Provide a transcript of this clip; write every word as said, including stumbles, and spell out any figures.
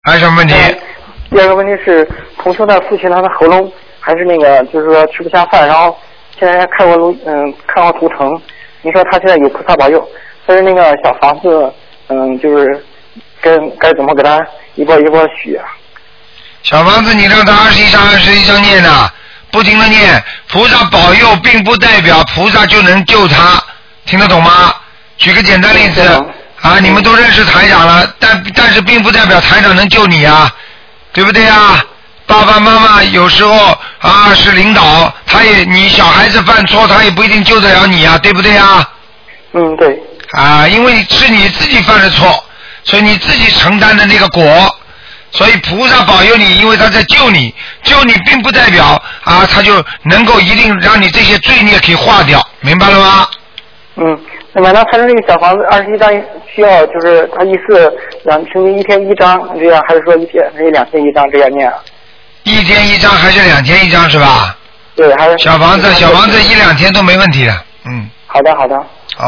还有什么问题？ 嗯、第二个问题是，同修的父亲他的喉咙还是那个，就是说吃不下饭，然后现在看过录，嗯，看过图腾，你说他现在有菩萨保佑，但是那个小房子，嗯，就是跟该怎么给他一波一波许啊？ 小房子，你让他二十一张二十一张念的，不停的念，菩萨保佑并不代表菩萨就能救他，听得懂吗？举个简单例子啊，你们都认识台长了，但但是并不代表台长能救你啊，对不对啊？爸爸妈妈有时候啊是领导，他也你小孩子犯错，他也不一定救得了你啊，对不对啊？ 嗯，对。 啊，因为是你自己犯的错，所以你自己承担的那个果。所以菩萨保佑你，因为他在救你，救你并不代表啊，他就能够一定让你这些罪孽可以化掉，明白了吗？ 嗯，那么那他的这个小房子二十一张需要就是他一次两平均一天一张这样，还是说一天还是两天一张这样念啊？ 一天一张还是两天一张是吧？ 对，还是小房子，小房子一两天都没问题的，嗯。 好的，好的。